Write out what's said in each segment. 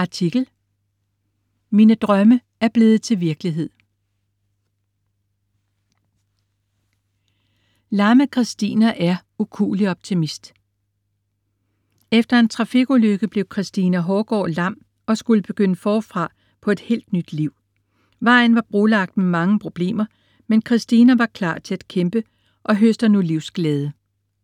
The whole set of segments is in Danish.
Artikel: Mine drømme er blevet til virkelighed. Lamme Christina er ukuelig optimist. Efter en trafikulykke blev Christina Hougaard lam og skulle begynde forfra på et helt nyt liv. Vejen var brolagt med mange problemer, men Christina var klar til at kæmpe og høster nu livsglæde.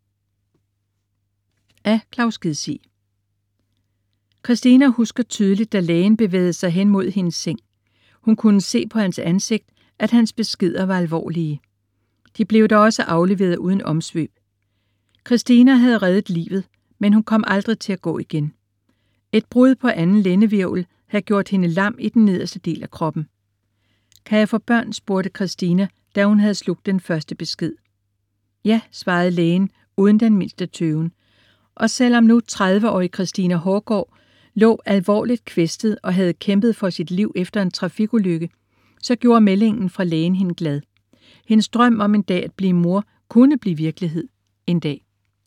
Af Klaus Skidsig. Christina husker tydeligt, da lægen bevægede sig hen mod hendes seng. Hun kunne se på hans ansigt, at hans beskeder var alvorlige. De blev da også afleveret uden omsvøb. Christina havde reddet livet, men hun kom aldrig til at gå igen. Et brud på anden lændevirvel havde gjort hende lam i den nederste del af kroppen. Kan jeg få børn, spurgte Christina, da hun havde slugt den første besked. Ja, svarede lægen, uden den mindste tøven. Og selvom nu 30-årige Christina Hougaard lå alvorligt kvæstet og havde kæmpet for sit liv efter en trafikulykke, så gjorde meldingen fra lægen hende glad. Hendes drøm om en dag at blive mor kunne blive virkelighed en dag.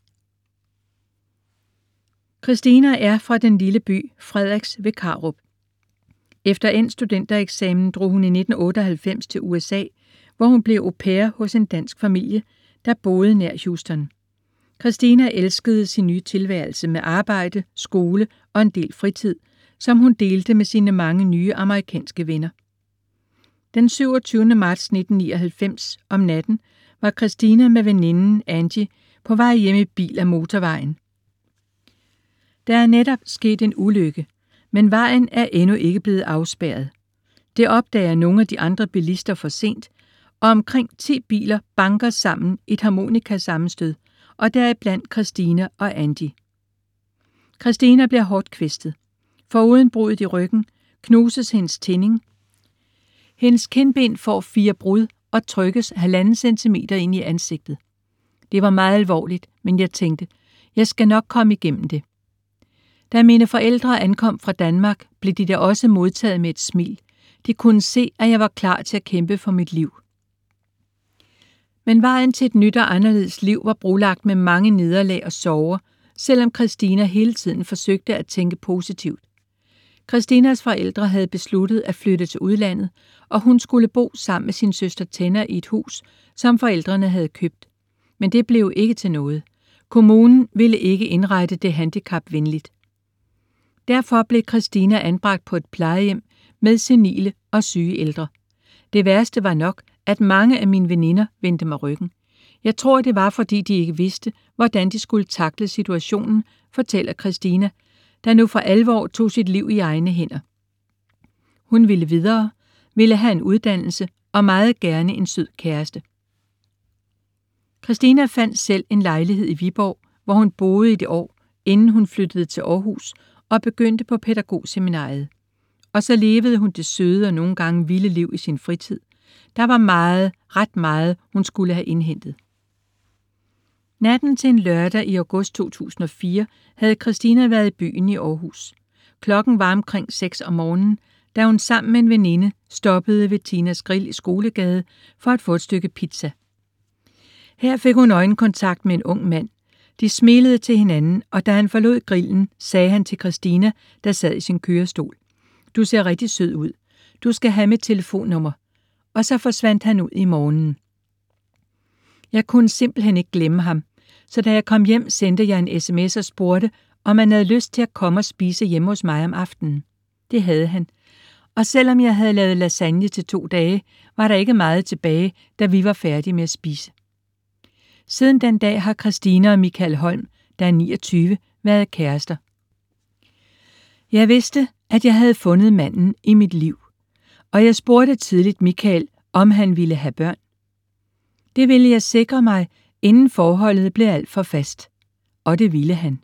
Christina er fra den lille by Frederiks ved Karup. Efter endt studentereksamen drog hun i 1998 til USA, hvor hun blev au pair hos en dansk familie, der boede nær Houston. Christina elskede sin nye tilværelse med arbejde, skole og en del fritid, som hun delte med sine mange nye amerikanske venner. Den 27. marts 1999 om natten var Christina med veninden Angie på vej hjem i bil af motorvejen. Der er netop sket en ulykke, men vejen er endnu ikke blevet afspærret. Det opdager nogle af de andre bilister for sent, og omkring 10 biler banker sammen i et harmonikasammenstød, og deriblandt Christina og Angie. Christina bliver hårdt kvæstet. Foruden bruddet i ryggen knuses hendes tinding. Hendes kindben får 4 brud og trykkes 1,5 centimeter ind i ansigtet. Det var meget alvorligt, men jeg tænkte, jeg skal nok komme igennem det. Da mine forældre ankom fra Danmark, blev de da også modtaget med et smil. De kunne se, at jeg var klar til at kæmpe for mit liv. Men vejen til et nyt og anderledes liv var brolagt med mange nederlag og sorger, selvom Christina hele tiden forsøgte at tænke positivt. Christinas forældre havde besluttet at flytte til udlandet, og hun skulle bo sammen med sin søster Tenna i et hus, som forældrene havde købt. Men det blev ikke til noget. Kommunen ville ikke indrette det handicapvenligt. Derfor blev Christina anbragt på et plejehjem med senile og syge ældre. Det værste var nok, at mange af mine veninder vendte mig ryggen. Jeg tror, det var, fordi de ikke vidste, hvordan de skulle takle situationen, fortæller Christina, der nu for alvor tog sit liv i egne hænder. Hun ville videre, ville have en uddannelse og meget gerne en sød kæreste. Christina fandt selv en lejlighed i Viborg, hvor hun boede i det år, inden hun flyttede til Aarhus og begyndte på pædagogseminariet. Og så levede hun det søde og nogle gange vilde liv i sin fritid. Der var ret meget, hun skulle have indhentet. Natten til en lørdag i august 2004 havde Christina været i byen i Aarhus. Klokken var omkring 6 om morgenen, da hun sammen med en veninde stoppede ved Tinas Grill i Skolegade for at få et stykke pizza. Her fik hun øjenkontakt med en ung mand. De smilede til hinanden, og da han forlod grillen, sagde han til Christina, der sad i sin kørestol: "Du ser rigtig sød ud. Du skal have mit telefonnummer." Og så forsvandt han ud i morgenen. Jeg kunne simpelthen ikke glemme ham, så da jeg kom hjem, sendte jeg en sms og spurgte, om han havde lyst til at komme og spise hjemme hos mig om aftenen. Det havde han. Og selvom jeg havde lavet lasagne til 2 dage, var der ikke meget tilbage, da vi var færdige med at spise. Siden den dag har Christina og Michael Holm, der er 29, været kærester. Jeg vidste, at jeg havde fundet manden i mit liv, og jeg spurgte tidligt Michael, om han ville have børn. Det ville jeg sikre mig, inden forholdet blev alt for fast. Og det ville han.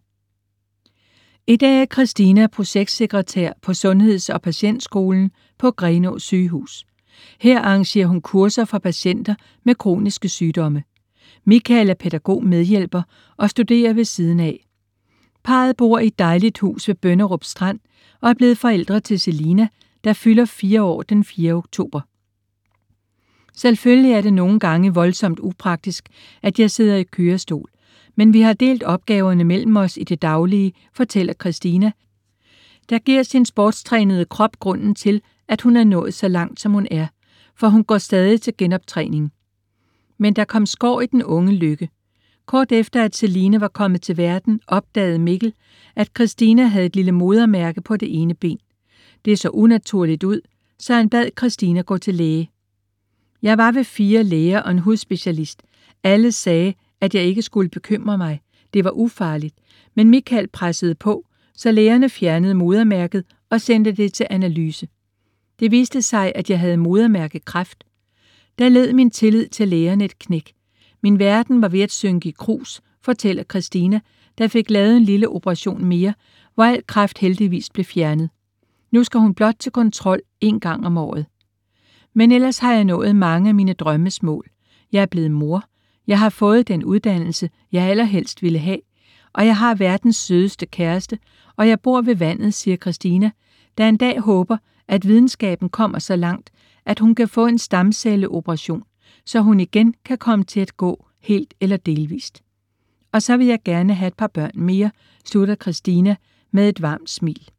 I dag er Christina projektsekretær på Sundheds- og Patientskolen på Grenaa Sygehus. Her arrangerer hun kurser for patienter med kroniske sygdomme. Michael er pædagog-medhjælper og studerer ved siden af. Parret bor i et dejligt hus ved Bønderup Strand og er blevet forældre til Selina, der fylder 4 år den 4. oktober. Selvfølgelig er det nogle gange voldsomt upraktisk, at jeg sidder i kørestol, men vi har delt opgaverne mellem os i det daglige, fortæller Christina, Der giver sin sportstrænede krop grunden til, at hun er nået så langt, som hun er, for hun går stadig til genoptræning. Men der kom skår i den unge Lykke. Kort efter, at Celine var kommet til verden, opdagede Mikkel, at Christina havde et lille modermærke på det ene ben. Det så unaturligt ud, så han bad Christina gå til læge. Jeg var ved 4 læger og en hudspecialist. Alle sagde, at jeg ikke skulle bekymre mig. Det var ufarligt, men Michael pressede på, så lægerne fjernede modermærket og sendte det til analyse. Det viste sig, at jeg havde modermærkekræft. Der led min tillid til lægerne et knæk. Min verden var ved at synke i grus, fortæller Christina, der fik lavet en lille operation mere, hvor al kræft heldigvis blev fjernet. Nu skal hun blot til kontrol 1 gang om året. Men ellers har jeg nået mange af mine drømmesmål. Jeg er blevet mor. Jeg har fået den uddannelse, jeg allerhelst ville have. Og jeg har verdens sødeste kæreste, og jeg bor ved vandet, siger Christina, der en dag håber, at videnskaben kommer så langt, at hun kan få en stamcelleoperation, så hun igen kan komme til at gå helt eller delvist. Og så vil jeg gerne have et par børn mere, slutter Christina med et varmt smil.